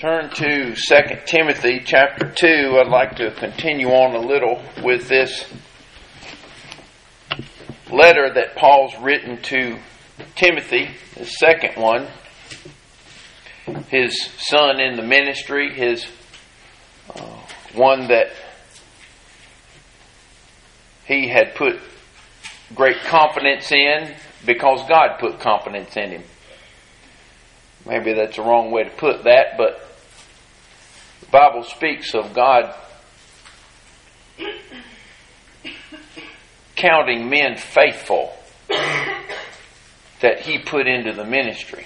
Turn to 2 Timothy chapter 2. I'd like to continue on a little with this letter that Paul's written to Timothy, the second one, his son in the ministry, his one that he had put great confidence in because God put confidence in him. Maybe that's the wrong way to put that, but the Bible speaks of God counting men faithful that He put into the ministry.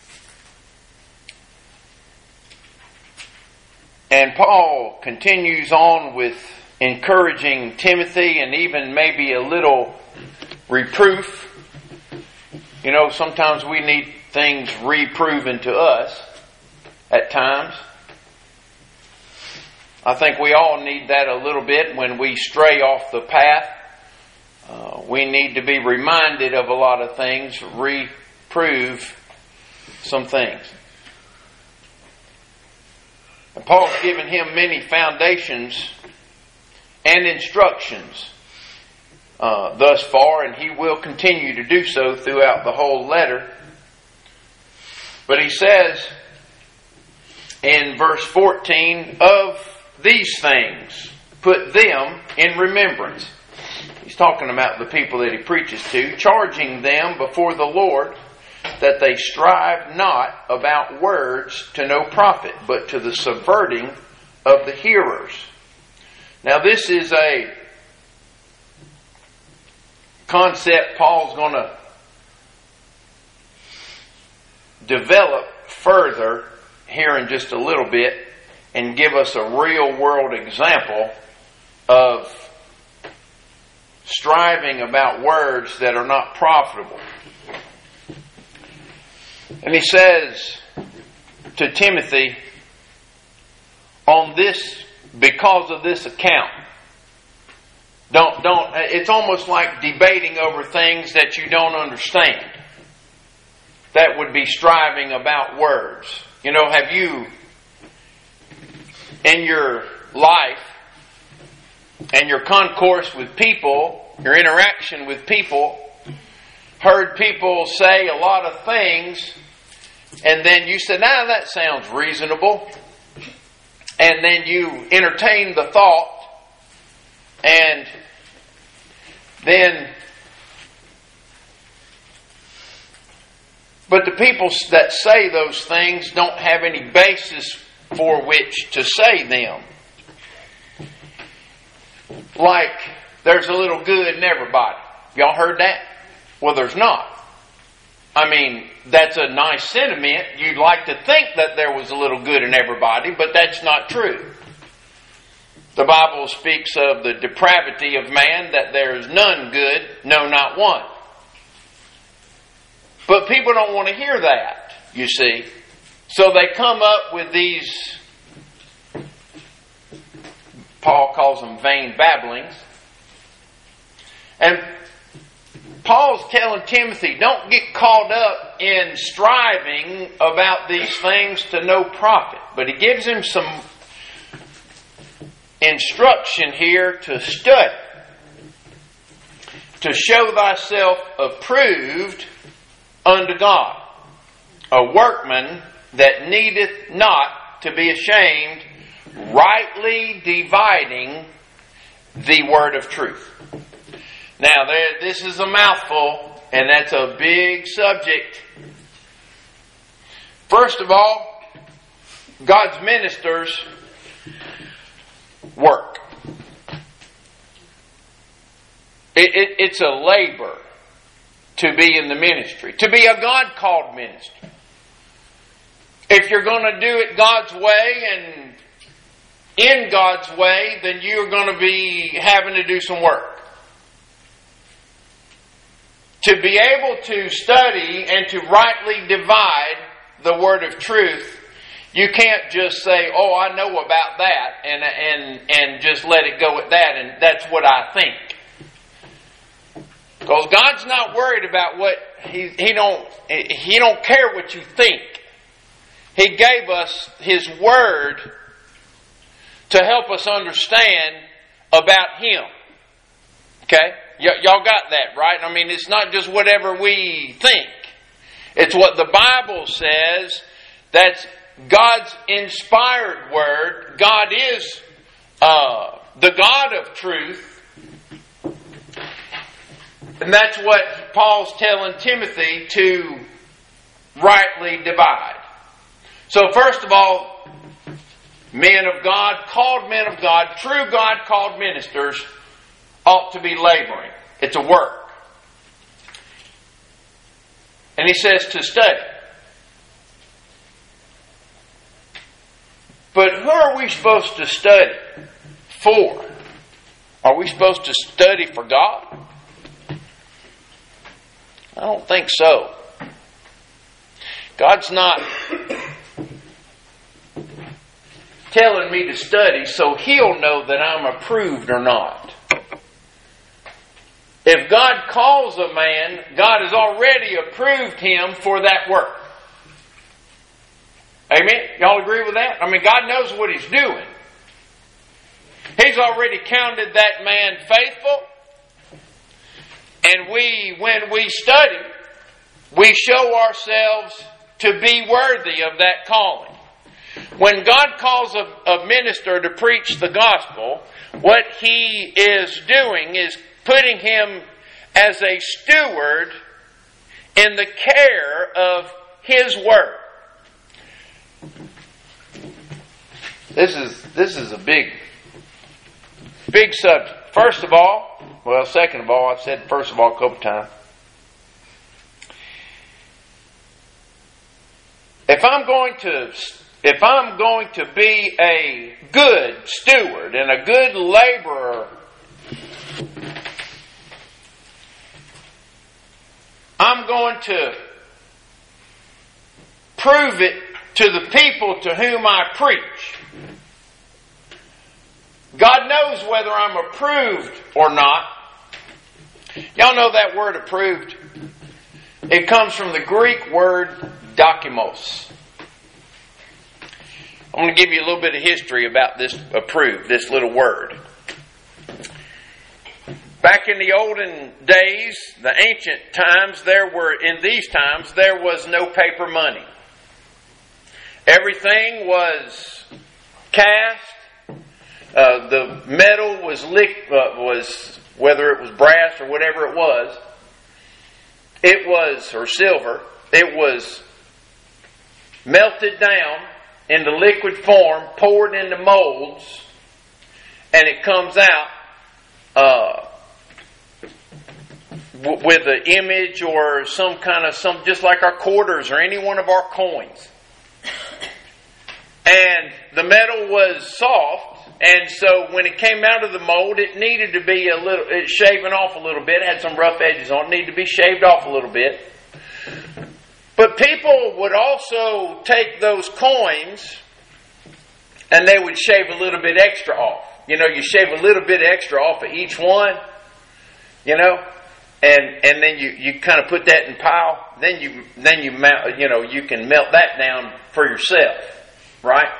And Paul continues on with encouraging Timothy and even maybe a little reproof. You know, sometimes we need things reproven to us at times. I think we all need that a little bit when we stray off the path. We need to be reminded of a lot of things, reprove some things. And Paul's given him many foundations and instructions thus far, and he will continue to do so throughout the whole letter. But he says in verse 14, of these things, put them in remembrance. He's talking about the people that he preaches to, charging them before the Lord that they strive not about words to no profit, but to the subverting of the hearers. Now this is a concept Paul's going to develop further here in just a little bit and give us a real world example of striving about words that are not profitable. And he says to Timothy, on this, because of this account, don't, it's almost like debating over things that you don't understand. That would be striving about words. You know, have you, in your life and your concourse with people, your interaction with people, heard people say a lot of things, and then you said, "Now that sounds reasonable," and then you entertain the thought, and then, but the people that say those things don't have any basis for which to say them. Like, there's a little good in everybody. Y'all heard that? Well, there's not. I mean, that's a nice sentiment. You'd like to think that there was a little good in everybody, but that's not true. The Bible speaks of the depravity of man, that there is none good, no, not one. But people don't want to hear that, you see. So they come up with these, Paul calls them vain babblings. And Paul's telling Timothy, don't get caught up in striving about these things to no profit. But he gives him some instruction here to study. To show thyself approved unto God, a workman that needeth not to be ashamed, rightly dividing the word of truth. Now, this is a mouthful, and that's a big subject. First of all, God's ministers work. It's a labor to be in the ministry, to be a God-called ministry. If you're going to do it God's way and in God's way, then you're going to be having to do some work. To be able to study and to rightly divide the word of truth, you can't just say, "Oh, I know about that," and just let it go at that, and that's what I think. Because God's not worried about what He don't care what you think. He gave us His Word to help us understand about Him. Okay? Y'all got that, right? I mean, it's not just whatever we think. It's what the Bible says. That's God's inspired Word. God is the God of truth. And that's what Paul's telling Timothy to rightly divide. So first of all, men of God, called men of God, true God called ministers ought to be laboring. It's a work. And he says to study. But who are we supposed to study for? Are we supposed to study for God? I don't think so. God's not telling me to study so He'll know that I'm approved or not. If God calls a man, God has already approved him for that work. Amen? Y'all agree with that? I mean, God knows what He's doing. He's already counted that man faithful. And when we study, we show ourselves to be worthy of that calling. When God calls a minister to preach the gospel, what He is doing is putting him as a steward in the care of His word. This is a big subject. Second of all, I've said first of all a couple times. If I'm going to be a good steward and a good laborer, I'm going to prove it to the people to whom I preach. God knows whether I'm approved or not. Y'all know that word approved? It comes from the Greek word dokimos. I'm going to give you a little bit of history about this approved, this little word. Back in the olden days, the ancient times, in these times, there was no paper money. Everything was cast. The metal was whether it was brass or whatever it was, or silver, it was melted down into liquid form, poured into molds, and it comes out with an image or some just like our quarters or any one of our coins. And the metal was soft. And so when it came out of the mold, it needed to be shaven off a little bit. It had some rough edges on it. It needed to be shaved off a little bit. But people would also take those coins and they would shave a little bit extra off. You shave a little bit extra off of each one. And then you kind of put that in pile. Then you mount, you can melt that down for yourself, right?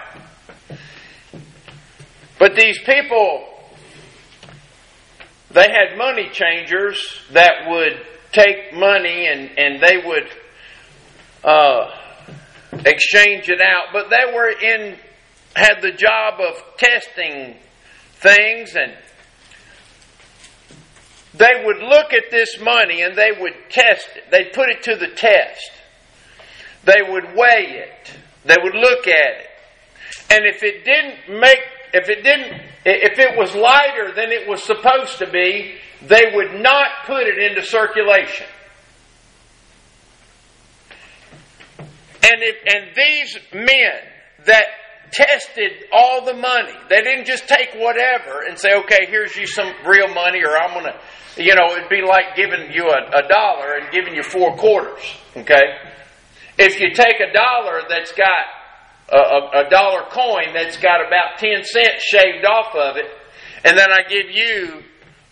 But these people, they had money changers that would take money and they would exchange it out. But they had the job of testing things, and they would look at this money and they would test it. They'd put it to the test. They would weigh it. They would look at it. And if it was lighter than it was supposed to be, they would not put it into circulation. And these men that tested all the money, they didn't just take whatever and say, okay, here's you some real money, or I'm going to, it'd be like giving you a dollar and giving you 4 quarters, okay? If you take a dollar that's got a dollar coin that's got about 10 cents shaved off of it, and then I give you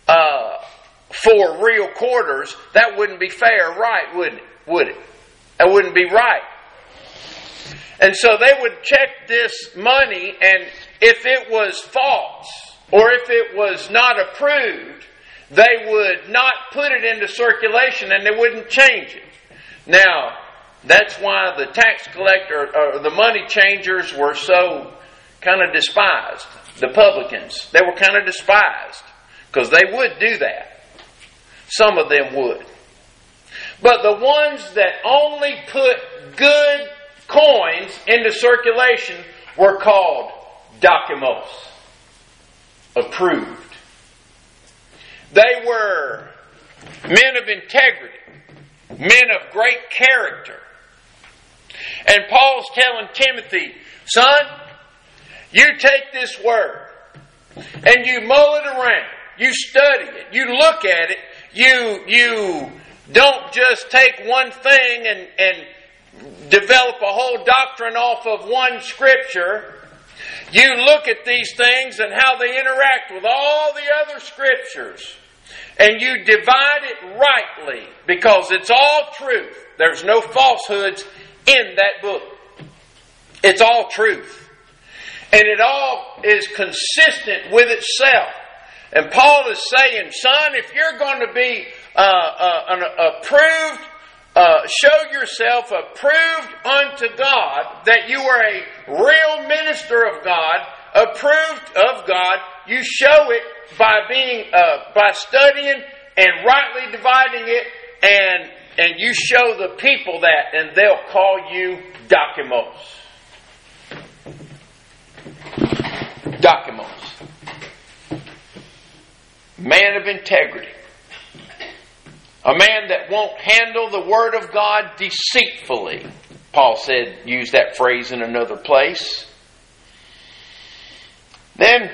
4 real quarters, that wouldn't be fair, right? Would it? That wouldn't be right. And so they would check this money, and if it was false or if it was not approved, they would not put it into circulation and they wouldn't change it. Now, that's why the tax collector or the money changers were so kind of despised. The publicans, they were kind of despised because they would do that. Some of them would. But the ones that only put good coins into circulation were called dokimos, approved. They were men of integrity, men of great character. And Paul's telling Timothy, son, you take this word and you mull it around. You study it. You look at it. You don't just take one thing and develop a whole doctrine off of one scripture. You look at these things and how they interact with all the other scriptures. And you divide it rightly because it's all truth. There's no falsehoods in that book. It's all truth. And it all is consistent with itself. And Paul is saying, son, if you're going to be an approved, show yourself approved unto God, that you are a real minister of God, approved of God, you show it by being, by studying and rightly dividing it, and you show the people that, and they'll call you dokimos. Dokimos. Man of integrity. A man that won't handle the Word of God deceitfully. Paul said, use that phrase in another place. Then,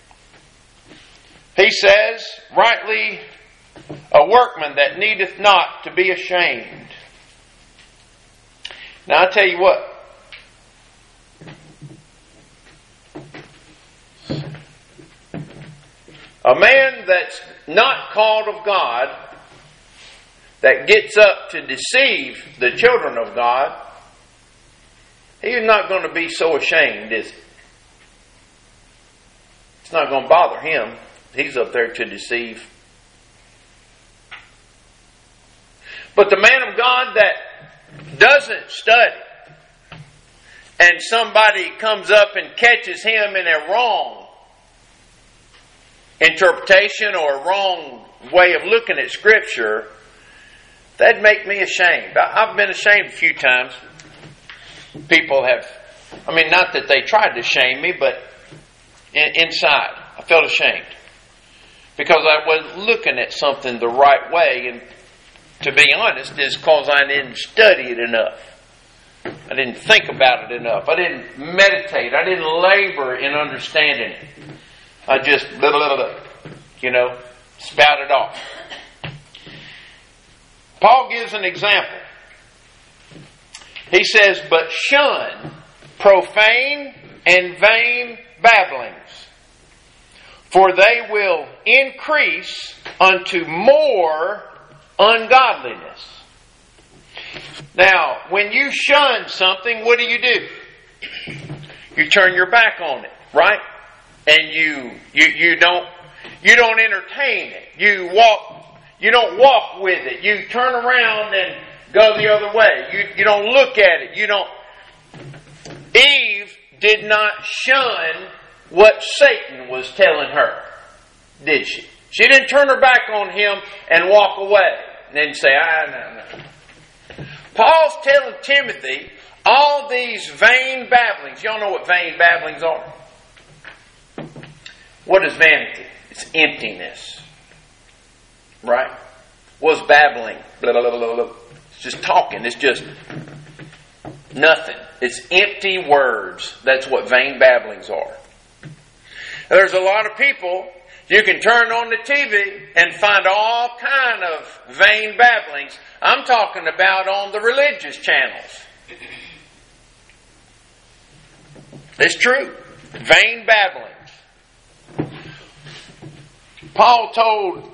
he says, rightly, a workman that needeth not to be ashamed. Now, I tell you what. A man that's not called of God, that gets up to deceive the children of God, he's not going to be so ashamed, is he? It's not going to bother him. He's up there to deceive. But the man of God that doesn't study, and somebody comes up and catches him in a wrong interpretation or a wrong way of looking at Scripture, that'd make me ashamed. I've been ashamed a few times. People have, not that they tried to shame me, but inside I felt ashamed. Because I was looking at something the right way, and to be honest, it's because I didn't study it enough. I didn't think about it enough. I didn't meditate. I didn't labor in understanding it. I just, spouted off. Paul gives an example. He says, but shun profane and vain babblings, for they will increase unto more ungodliness. Now, when you shun something, what do? You turn your back on it, right? And you don't entertain it. You don't walk with it. You turn around and go the other way. You don't look at it. Eve did not shun what Satan was telling her, did she? She didn't turn her back on him and walk away and then say, no. Paul's telling Timothy all these vain babblings. Y'all know what vain babblings are? What is vanity? It's emptiness. Right? What's babbling? Blah, blah, blah, blah, blah. It's just talking. It's just nothing. It's empty words. That's what vain babblings are. There's a lot of people, you can turn on the TV and find all kind of vain babblings. I'm talking about on the religious channels. It's true. Vain babblings. Paul told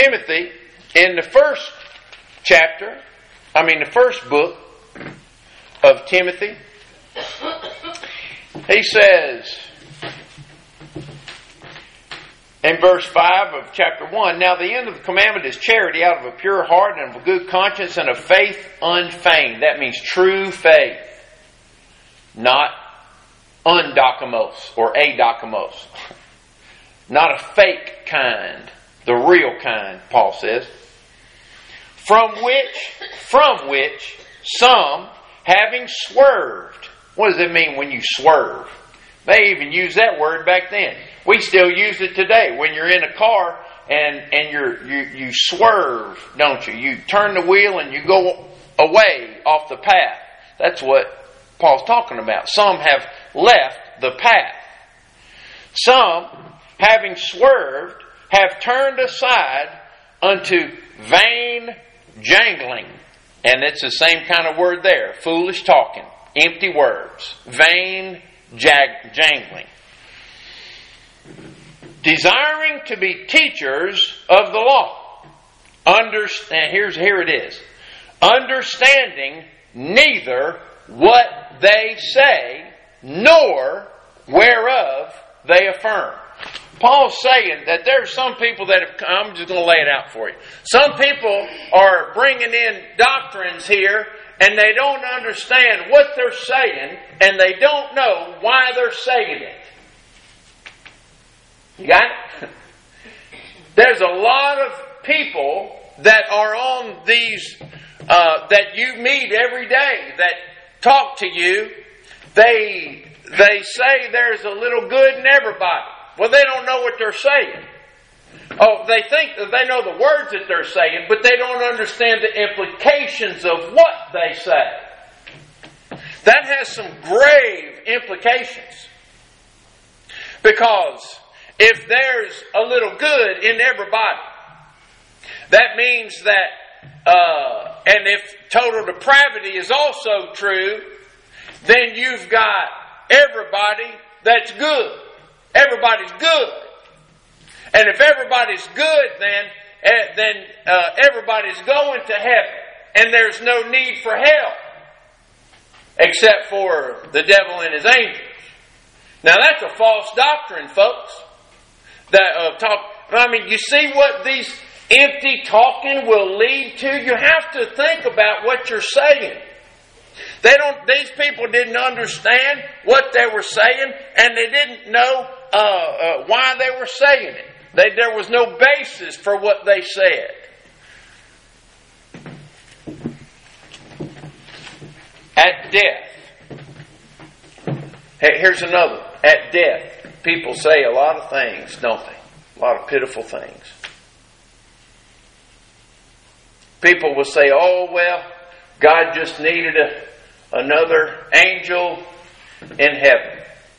Timothy in the first book of Timothy. He says in verse 5 of chapter 1, "Now the end of the commandment is charity out of a pure heart and of a good conscience and of faith unfeigned." That means true faith. Not undokimos or adokimos. Not a fake kind. The real kind, Paul says. From which some, having swerved. What does it mean when you swerve? They even used that word back then. We still use it today. When you're in a car and you swerve, don't you? You turn the wheel and you go away off the path. That's what Paul's talking about. Some have left the path. Some, having swerved, have turned aside unto vain jangling. And it's the same kind of word there. Foolish talking. Empty words. Vain jangling. Desiring to be teachers of the law. Here it is. Understanding neither what they say, nor whereof they affirm. Paul's saying that there's some people that have, I'm just going to lay it out for you. Some people are bringing in doctrines here and they don't understand what they're saying and they don't know why they're saying it. You got it? There's a lot of people that are on these, that you meet every day that talk to you. They say there's a little good in everybody. Well, they don't know what they're saying. Oh, they think that they know the words that they're saying, but they don't understand the implications of what they say. That has some grave implications. Because if there's a little good in everybody, that means that, and if total depravity is also true, then you've got everybody that's good. Everybody's good. And if everybody's good, then everybody's going to heaven. And there's no need for hell. Except for the devil and his angels. Now that's a false doctrine, folks. You see what these empty talking will lead to? You have to think about what you're saying. These people didn't understand what they were saying, and they didn't know why they were saying it. There was no basis for what they said. At death. Here's another. At death, people say a lot of things, don't they? A lot of pitiful things. People will say, oh, well, God just needed another angel in heaven.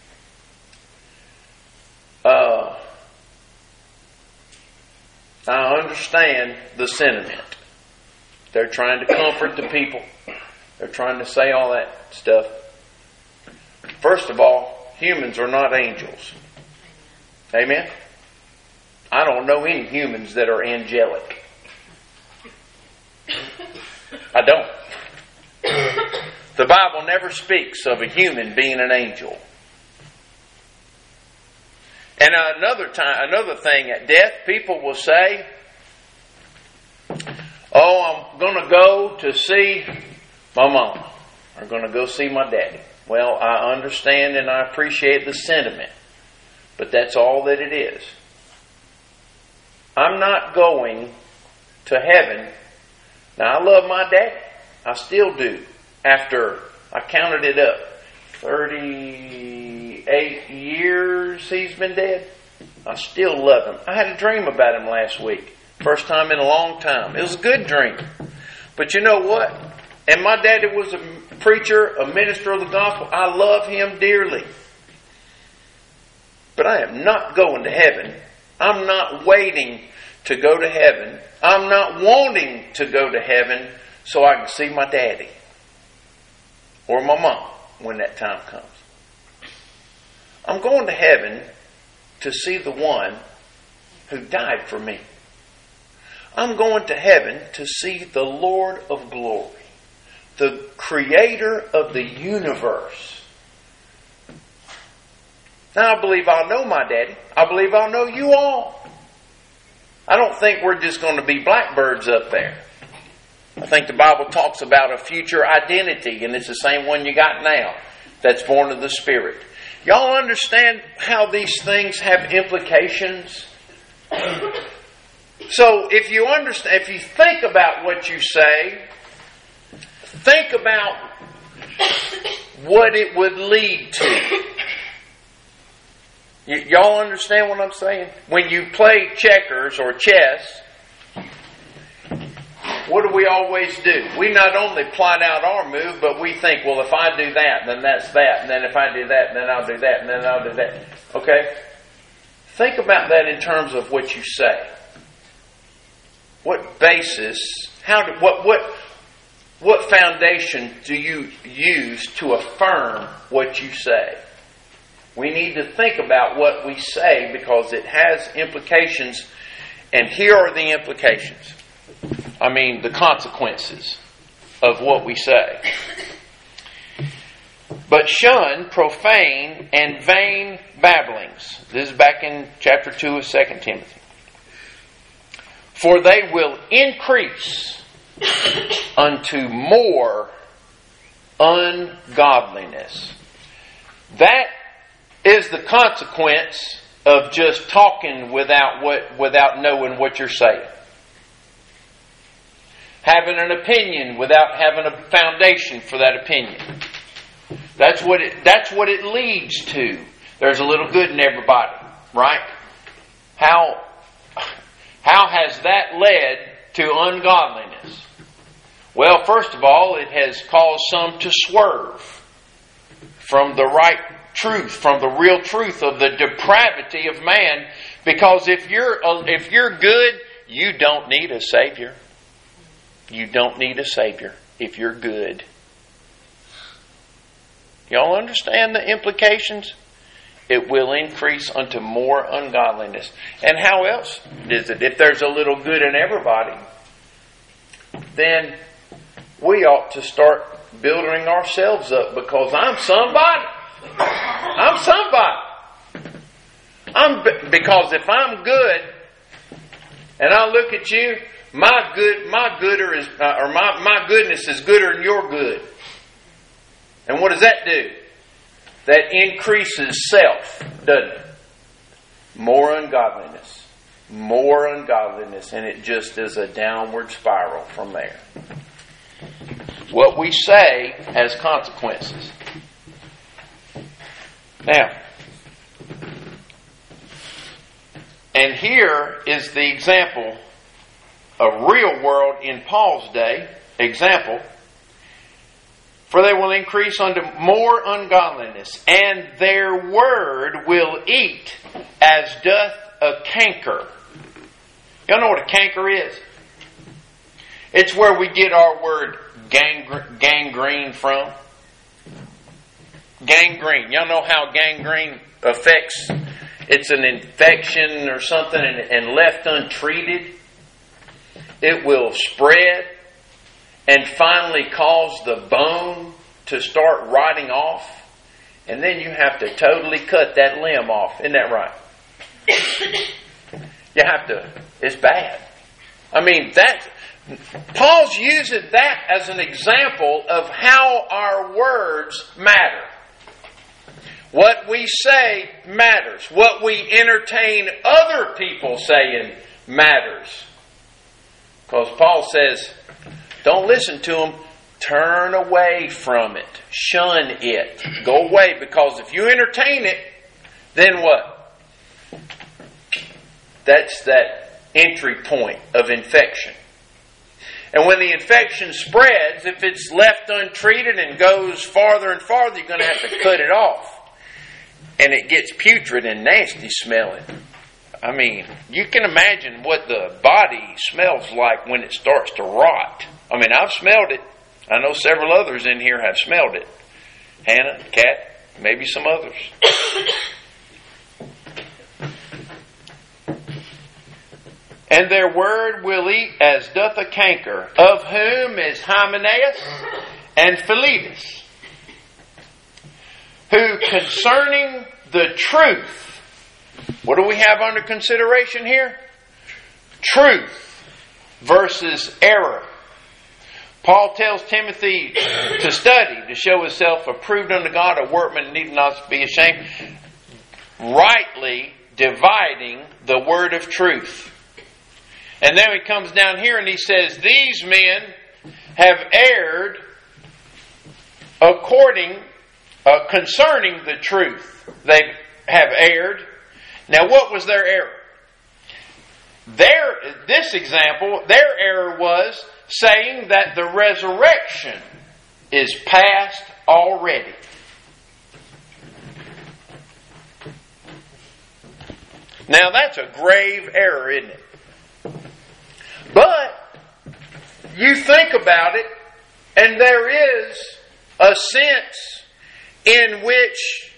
I understand the sentiment. They're trying to comfort the people. They're trying to say all that stuff. First of all, humans are not angels. Amen? I don't know any humans that are angelic. I don't. The Bible never speaks of a human being an angel. And another thing at death, people will say, oh, I'm going to go to see my mama. I'm going to go see my daddy. Well, I understand and I appreciate the sentiment. But that's all that it is. I'm not going to heaven. Now, I love my daddy. I still do. After I counted it up, 38 years he's been dead. I still love him. I had a dream about him last week. First time in a long time. It was a good dream. But you know what? And my daddy was a preacher, a minister of the gospel. I love him dearly. But I am not going to heaven. I'm not waiting to go to heaven. I'm not wanting to go to heaven so I can see my daddy. Or my mom when that time comes. I'm going to heaven to see the one who died for me. I'm going to heaven to see the Lord of glory. the creator of the universe. Now I believe I'll know my daddy. I believe I'll know you all. I don't think we're just going to be blackbirds up there. I think the Bible talks about a future identity, and it's the same one you got now, that's born of the Spirit. Y'all understand how these things have implications? So if you understand, if you think about what you say, think about what it would lead to. Y'all understand what I'm saying? When you play checkers or chess, what do we always do? We not only plot out our move, but we think, well, if I do that, then that's that. And then if I do that, then I'll do that. And then I'll do that. Okay? Think about that in terms of what you say. What basis, what foundation do you use to affirm what you say? We need to think about what we say because it has implications. And here are the implications. I mean, the consequences of what we say. But shun profane and vain babblings. This is back in chapter 2 of 2 Timothy. For they will increase unto more ungodliness. That is the consequence of just talking without knowing what you're saying. Having an opinion without having a foundation for that opinion. That's what it leads to. There's a little good in everybody, right? How has that led to ungodliness? Well, first of all, it has caused some to swerve from the right truth, from the real truth of the depravity of man. Because if you're good, you don't need a Savior. You don't need a Savior if you're good. Y'all understand the implications? It will increase unto more ungodliness. And how else is it? If there's a little good in everybody, then we ought to start building ourselves up because I'm somebody. I'm somebody. Because if I'm good and I look at you, my goodness is gooder than your good. And what does that do? That increases self, doesn't it? More ungodliness, and it just is a downward spiral from there. What we say has consequences. Now, and here is the example, a real world in Paul's day example. For they will increase unto more ungodliness, and their word will eat as doth a canker. Y'all know what a canker is? It's where we get our word gangrene from. Gangrene. Y'all know how gangrene affects? It's an infection or something, and left untreated, it will spread and finally cause the bone to start rotting off. And then you have to totally cut that limb off. Isn't that right? You have to. It's bad. I mean, Paul's using that as an example of how our words matter. What we say matters. What we entertain other people saying matters. Because Paul says, don't listen to them. Turn away from it. Shun it. Go away. Because if you entertain it, then what? That's that entry point of infection. And when the infection spreads, if it's left untreated and goes farther and farther, you're going to have to cut it off. And it gets putrid and nasty smelling. I mean, you can imagine what the body smells like when it starts to rot. I mean, I've smelled it. I know several others in here have smelled it. Hannah, Kat, maybe some others. And their word will eat as doth a canker, of whom is Hymenaeus and Philetus, who concerning the truth, what do we have under consideration here? Truth versus error. Paul tells Timothy to study, to show himself approved unto God, a workman needing not to be ashamed, rightly dividing the word of truth. And then he comes down here and he says, these men have erred concerning the truth. They have erred. Now what was their error? This example, their error was saying that the resurrection is past already. Now that's a grave error, isn't it? But you think about it, and there is a sense in which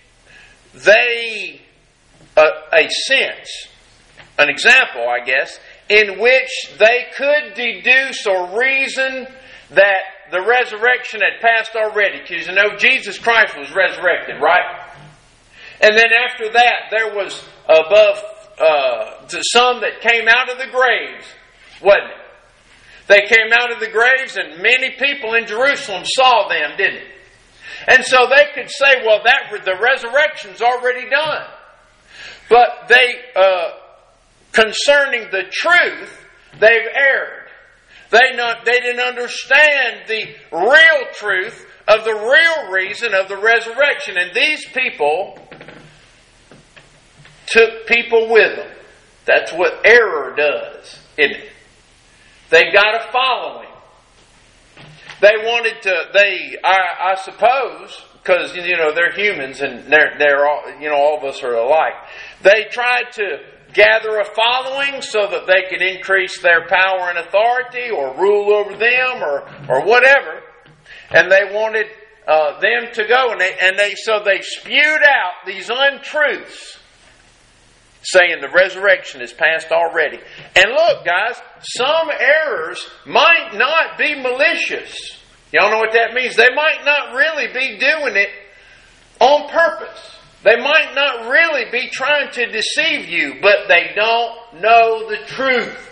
an example, I guess, in which they could deduce or reason that the resurrection had passed already. Because you know, Jesus Christ was resurrected, right? And then after that, there was some that came out of the graves, wasn't it? They came out of the graves and many people in Jerusalem saw them, didn't it? And so they could say, well, the resurrection's already done. But they, concerning the truth, they've erred. They didn't understand the real truth of the real reason of the resurrection. And these people took people with them. That's what error does, isn't it? They got a following. They wanted to, I suppose, because, they're humans and they're all, all of us are alike. They tried to gather a following so that they could increase their power and authority or rule over them or whatever. And they wanted them to go. So they spewed out these untruths, saying the resurrection is past already. And look, guys, some errors might not be malicious. Y'all know what that means? They might not really be doing it on purpose. They might not really be trying to deceive you, but they don't know the truth.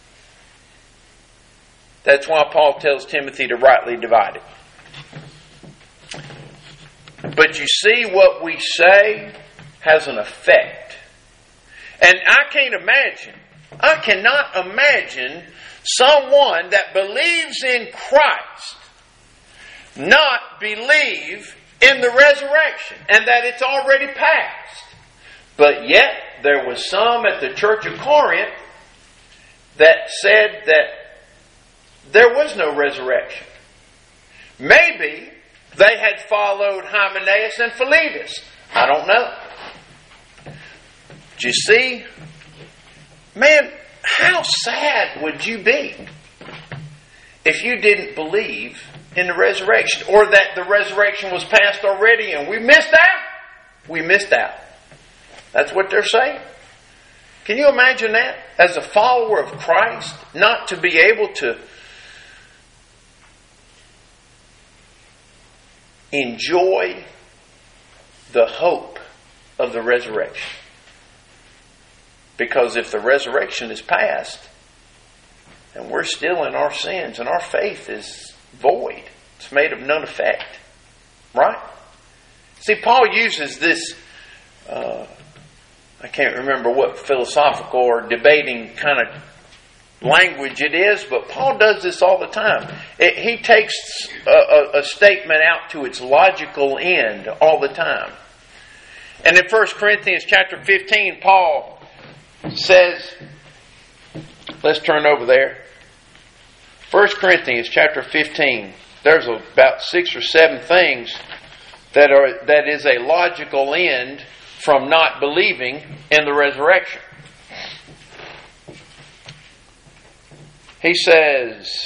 That's why Paul tells Timothy to rightly divide it. But you see, what we say has an effect. And I cannot imagine someone that believes in Christ not believe in the resurrection and that it's already passed. But yet, there was some at the church of Corinth that said that there was no resurrection. Maybe they had followed Hymenaeus and Philetus. I don't know. Do you see? Man, how sad would you be if you didn't believe in the resurrection, or that the resurrection was past already and we missed out? We missed out. That's what they're saying. Can you imagine that? As a follower of Christ, not to be able to enjoy the hope of the resurrection. Because if the resurrection is past, and we're still in our sins, and our faith is void, it's made of none effect. Right? See, Paul uses this, I can't remember what philosophical or debating kind of language it is, but Paul does this all the time. He takes a statement out to its logical end all the time. And in 1 Corinthians chapter 15, Paul says, let's turn over there. 1 Corinthians chapter 15. There's about 6 or 7 things that is a logical end from not believing in the resurrection. He says,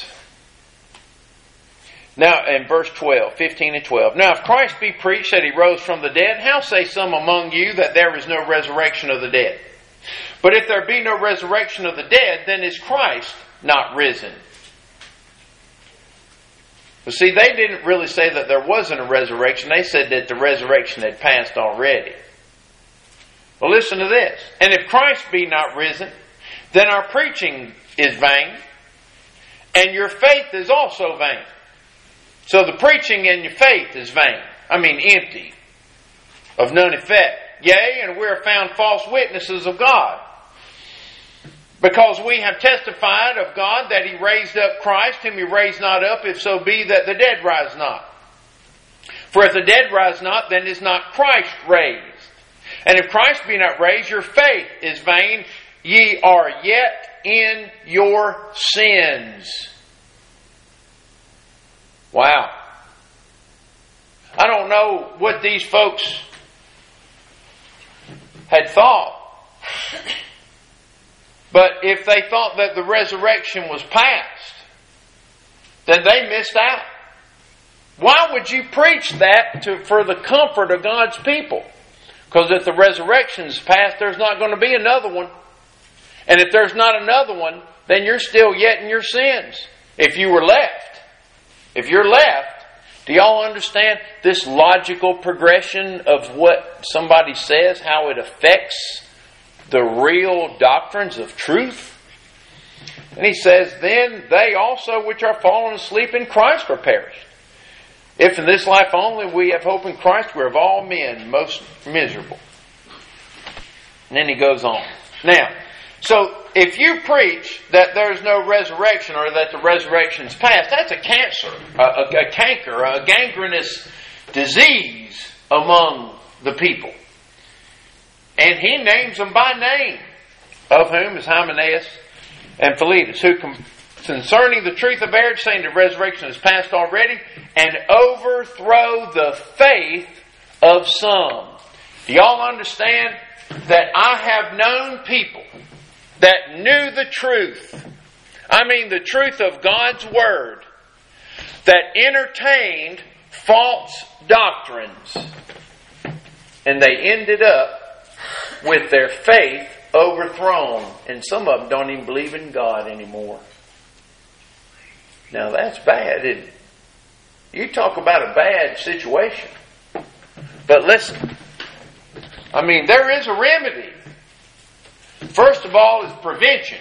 now in verse 12, 15 and 12, now if Christ be preached that he rose from the dead, how say some among you that there is no resurrection of the dead? But if there be no resurrection of the dead, then is Christ not risen? But see, they didn't really say that there wasn't a resurrection. They said that the resurrection had passed already. Well, listen to this. And if Christ be not risen, then our preaching is vain, and your faith is also vain. So the preaching and your faith is vain. Empty, of none effect. Yea, and we are found false witnesses of God, because we have testified of God that He raised up Christ, whom He raised not up, if so be that the dead rise not. For if the dead rise not, then is not Christ raised. And if Christ be not raised, your faith is vain. Ye are yet in your sins. Wow. I don't know what these folks had thought. But if they thought that the resurrection was past, then they missed out. Why would you preach that for the comfort of God's people? Because if the resurrection is past, there's not going to be another one. And if there's not another one, then you're still yet in your sins. If you were left. If you're left, do y'all understand this logical progression of what somebody says, how it affects the real doctrines of truth? And he says, then they also which are fallen asleep in Christ are perished. If in this life only we have hope in Christ, we're of all men most miserable. And then he goes on. Now, so if you preach that there's no resurrection or that the resurrection's past, that's a cancer, a canker, a gangrenous disease among the people. And he names them by name, of whom is Hymenaeus and Philetus, who concerning the truth of marriage, saying the resurrection is past already, and overthrow the faith of some. Do y'all understand that I have known people that knew the truth, the truth of God's Word, that entertained false doctrines, and they ended up with their faith overthrown, and some of them don't even believe in God anymore. Now that's bad, isn't it? You talk about a bad situation. But listen, there is a remedy. First of all is prevention.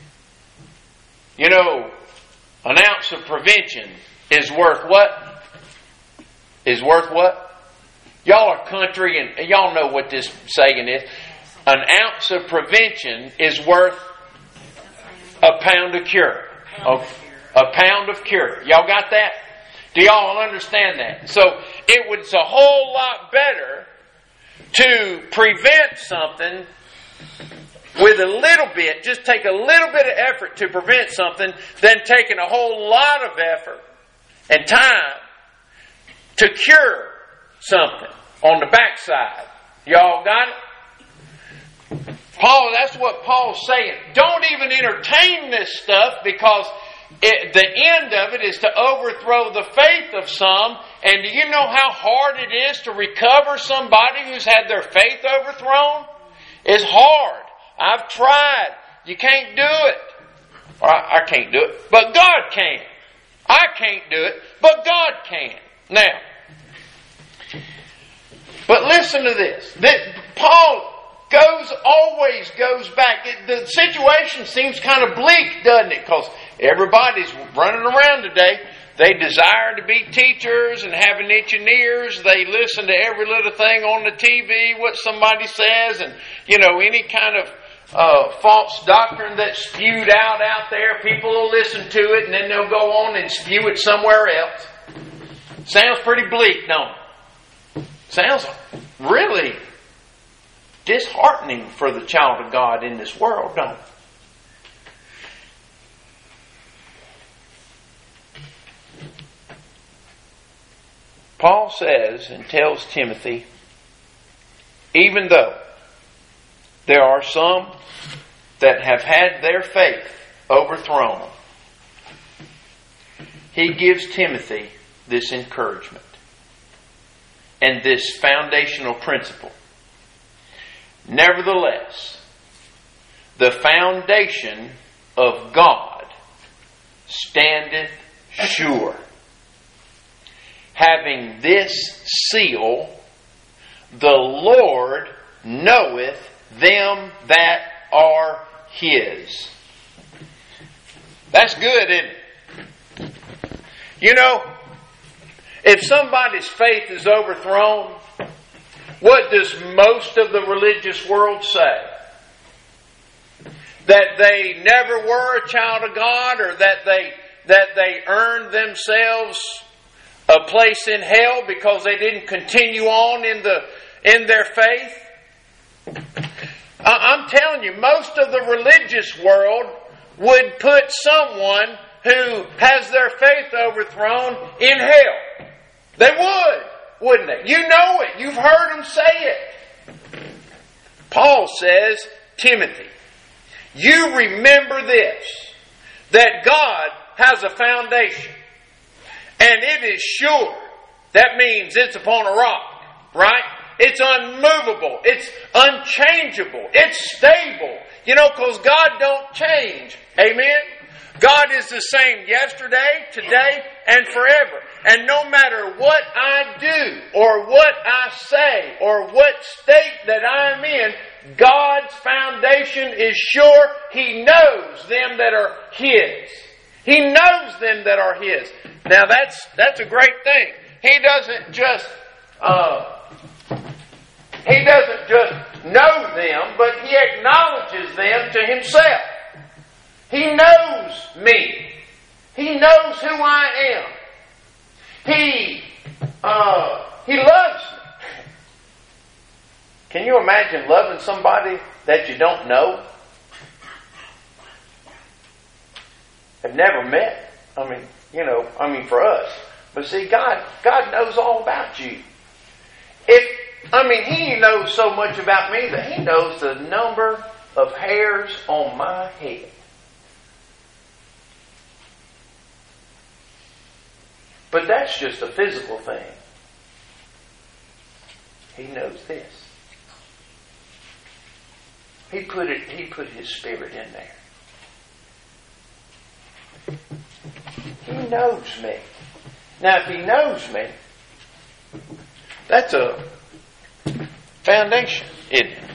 An ounce of prevention is worth what? Is worth what? Y'all are country and y'all know what this saying is. An ounce of prevention is worth a pound of cure. A pound of cure. Y'all got that? Do y'all understand that? So it's a whole lot better to prevent something with a little bit, just take a little bit of effort to prevent something, than taking a whole lot of effort and time to cure something on the backside. Y'all got it? That's what Paul's saying. Don't even entertain this stuff, because the end of it is to overthrow the faith of some. And do you know how hard it is to recover somebody who's had their faith overthrown? It's hard. I've tried. You can't do it. Or I can't do it, but God can. I can't do it, but God can. Now, but listen to this. Paul always goes back. The situation seems kind of bleak, doesn't it? Because everybody's running around today. They desire to be teachers and having itching ears. They listen to every little thing on the TV, what somebody says, and any kind of false doctrine that's spewed out there. People will listen to it and then they'll go on and spew it somewhere else. Sounds pretty bleak, don't it? Sounds really disheartening for the child of God in this world, don't it? Paul says and tells Timothy, even though there are some that have had their faith overthrown, he gives Timothy this encouragement and this foundational principle. Nevertheless, the foundation of God standeth sure, having this seal, the Lord knoweth them that are His. That's good, isn't it? You know, if somebody's faith is overthrown, what does most of the religious world say? That they never were a child of God, or that they earned themselves a place in hell because they didn't continue on in their faith? I'm telling you, most of the religious world would put someone who has their faith overthrown in hell. They would, wouldn't they? You know it. You've heard them say it. Paul says, Timothy, you remember this, that God has a foundation, and it is sure. That means it's upon a rock, right? It's unmovable. It's unchangeable. It's stable. You know, because God don't change. Amen? God is the same yesterday, today, and forever. And no matter what I do, or what I say, or what state that I'm in, God's foundation is sure. He knows them that are His. He knows them that are His. Now that's a great thing. He doesn't just know them, but He acknowledges them to Himself. He knows me. He knows who I am. He loves me. Can you imagine loving somebody that you don't know? Have never met? For us. But see, God knows all about you. He knows so much about me that He knows the number of hairs on my head. But that's just a physical thing. He knows this. He put His Spirit in there. He knows me. Now, if He knows me, that's a foundation, isn't it?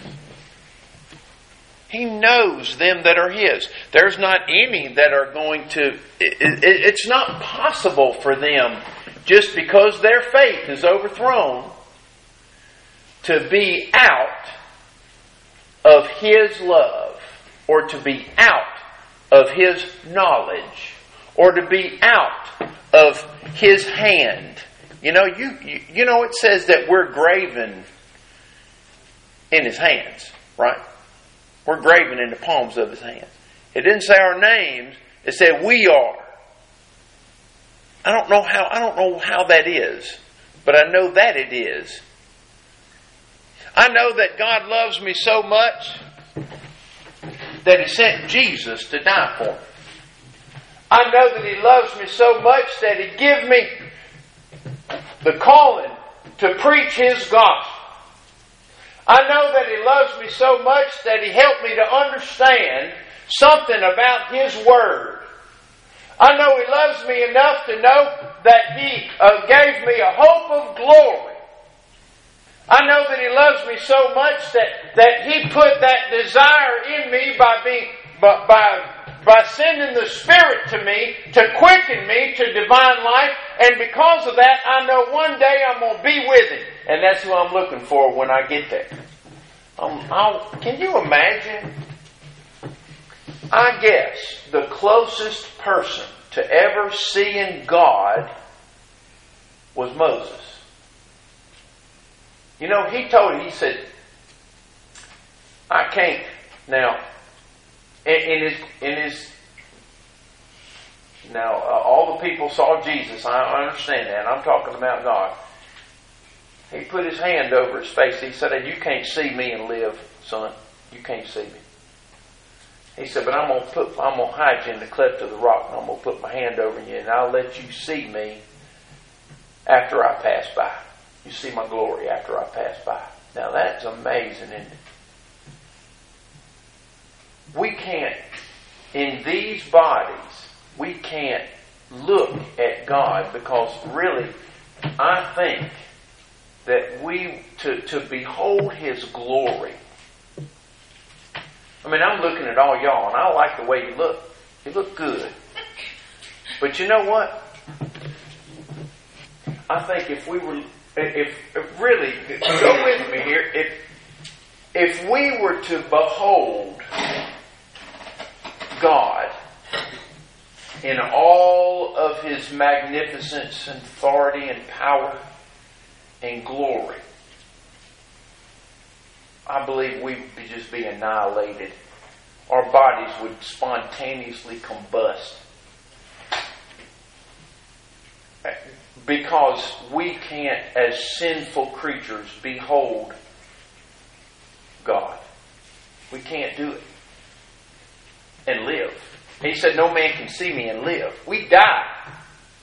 He knows them that are His. There's not any that are going to... It's not possible for them, just because their faith is overthrown, to be out of His love, or to be out of His knowledge, or to be out of His hand. You know, you know it says that we're graven in His hands, right? We're graven in the palms of His hands. It didn't say our names. It said we are. I don't know how that is, but I know that it is. I know that God loves me so much that He sent Jesus to die for me. I know that He loves me so much that He gave me the calling to preach His gospel. I know that He loves me so much that He helped me to understand something about His Word. I know He loves me enough to know that He gave me a hope of glory. I know that He loves me so much that He put that desire in me by sending the Spirit to me to quicken me to divine life. And because of that, I know one day I'm going to be with Him. And that's who I'm looking for when I get there. Can you imagine? I guess the closest person to ever seeing God was Moses. You know, he said, I can't. Now, all the people saw Jesus. I understand that. I'm talking about God. He put His hand over His face. He said, you can't see me and live, son. You can't see me. He said, but I'm going to hide you in the cleft of the rock, and I'm going to put my hand over you, and I'll let you see me after I pass by. You see my glory after I pass by. Now that's amazing, isn't it? We can't, in these bodies, we can't look at God, because really I think that to behold His glory. I mean, I'm looking at all y'all, and I like the way you look. You look good. But you know what? I think if really, go with me here, if we were to behold God in all of His magnificence and authority and power and glory, I believe we would just be annihilated. Our bodies would spontaneously combust. Because we can't, as sinful creatures, behold God. We can't do it and live. He said, no man can see me and live. We die.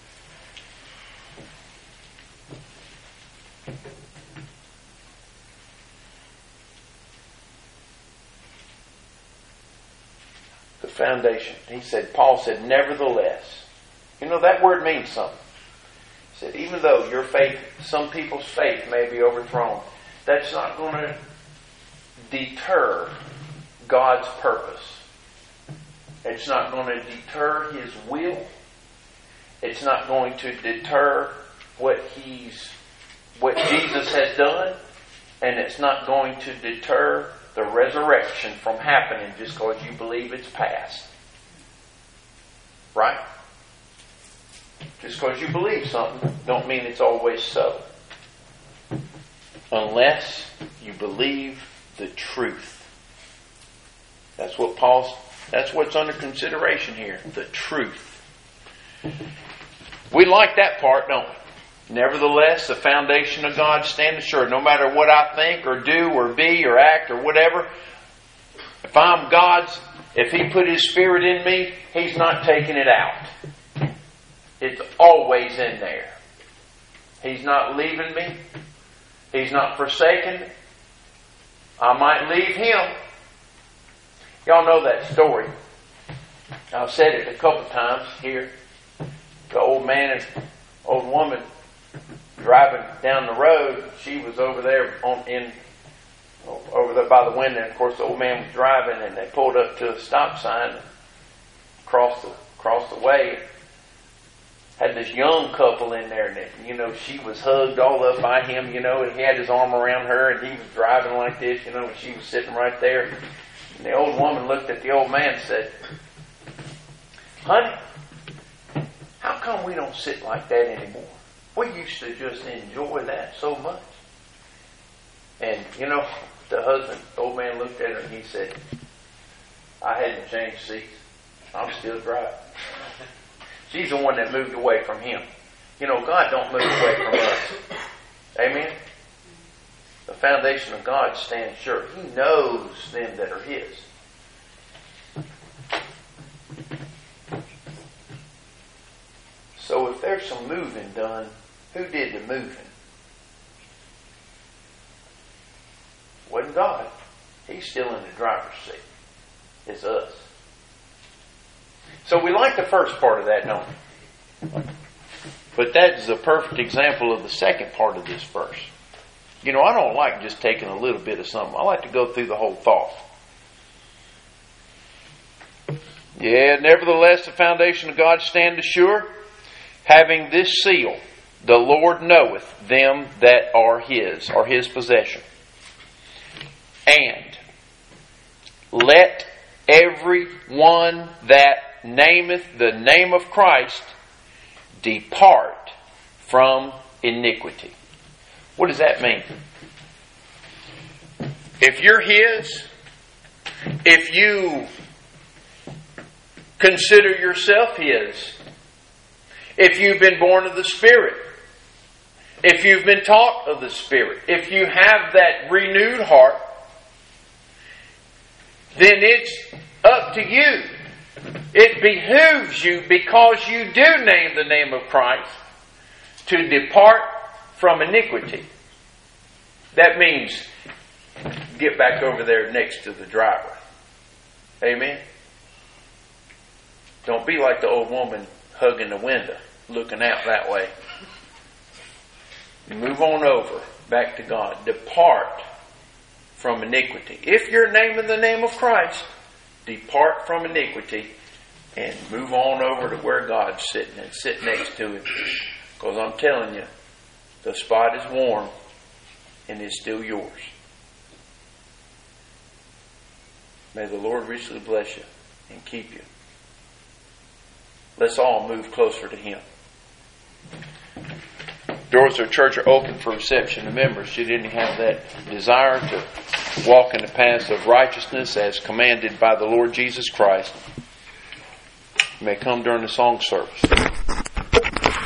The foundation. Paul said, nevertheless. You know, that word means something. He said, even though your faith, some people's faith may be overthrown, that's not going to deter God's purpose. It's not going to deter His will. It's not going to deter what Jesus has done. And it's not going to deter the resurrection from happening just because you believe it's past. Right? Just because you believe something don't mean it's always so. Unless you believe the truth. That's what's under consideration here. The truth. We like that part, don't we? Nevertheless, the foundation of God standeth sure. No matter what I think or do or be or act or whatever, if I'm God's, if He put His Spirit in me, He's not taking it out. It's always in there. He's not leaving me. He's not forsaken me. I might leave Him. Y'all know that story. I've said it a couple times here. The old man and old woman driving down the road. She was over there over there by the window. And of course, the old man was driving, and they pulled up to a stop sign and crossed the way. Had this young couple in there, and she was hugged all up by him, and he had his arm around her, and he was driving like this, and she was sitting right there. And the old woman looked at the old man and said, "Honey, how come we don't sit like that anymore? We used to just enjoy that so much." And the husband, the old man looked at her and he said, "I hadn't changed seats. I'm still driving." She's the one that moved away from Him. God don't move away from us. Amen? The foundation of God stands sure. He knows them that are His. So if there's some moving done, who did the moving? Wasn't God. He's still in the driver's seat. It's us. So we like the first part of that, don't we? But that is a perfect example of the second part of this verse. I don't like just taking a little bit of something. I like to go through the whole thought. Yeah, nevertheless, the foundation of God standeth sure, having this seal, the Lord knoweth them that are His possession. And let every one that nameth the name of Christ depart from iniquity. What does that mean? If you're His, if you consider yourself His, if you've been born of the Spirit, if you've been taught of the Spirit, if you have that renewed heart, then it's up to you. It behooves you, because you do name the name of Christ, to depart from iniquity. That means get back over there next to the driver. Amen? Don't be like the old woman hugging the window, looking out that way. Move on over back to God. Depart from iniquity. If you're naming the name of Christ, depart from iniquity and move on over to where God's sitting and sit next to Him. Because I'm telling you, the spot is warm and is still yours. May the Lord richly bless you and keep you. Let's all move closer to Him. Doors of the church are open for reception of members. Should any have that desire to walk in the paths of righteousness as commanded by the Lord Jesus Christ, you may come during the song service.